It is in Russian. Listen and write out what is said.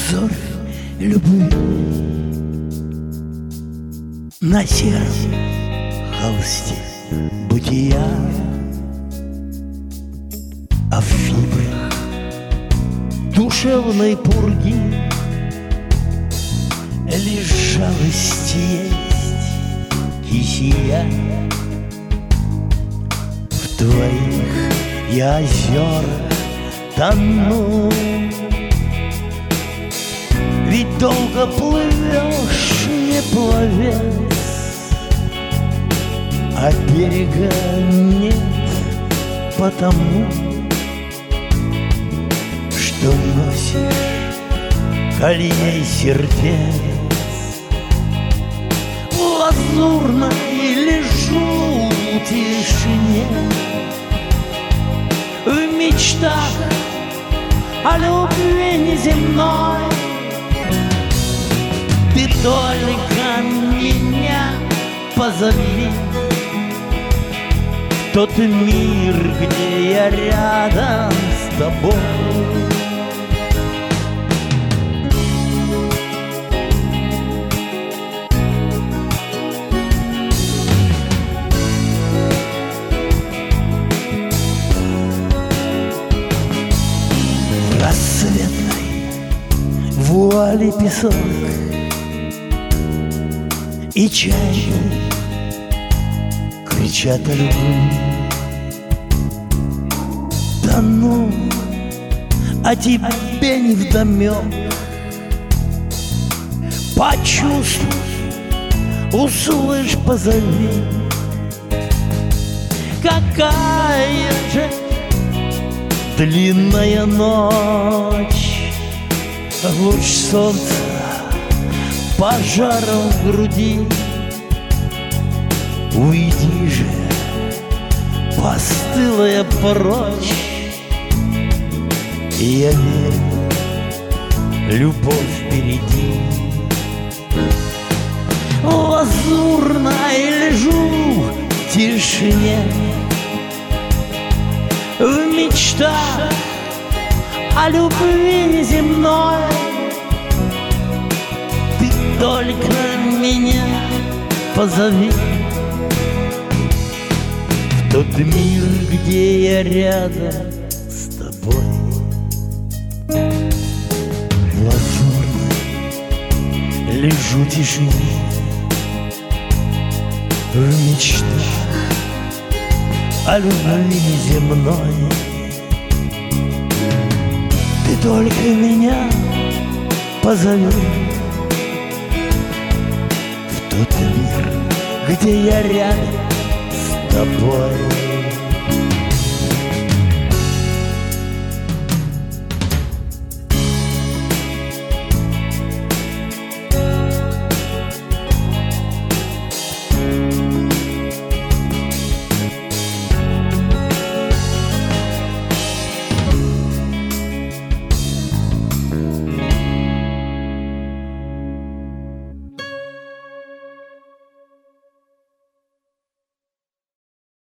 узор любви на сером холсте бытия, а в фибрах душевной пурги лишь жалость есть кисия. В твоих я озерах тону, ведь долго плывешь, не пловец, а берега нет потому, что носишь колей сердец. В лазурной лежу в тишине, в мечтах о любви неземной. Ты только меня позови в тот мир, где я рядом с тобой. В рассветной вуале песок и чайки кричат о любви. Да ну, а тебе невдомек. Почувствуй, услышь, позови. Какая же длинная ночь, луч солнца пожаром в груди. Уйди же, постылая прочь, и я верю, любовь впереди. В лазурной лежу в тишине, в мечтах о любви неземной. Ты только меня позови в тот мир, где я рядом с тобой. В лазурной лежу в тишине, в мечтах о любви неземной. Ты только меня позови в тот мир, где я рядом с тобой.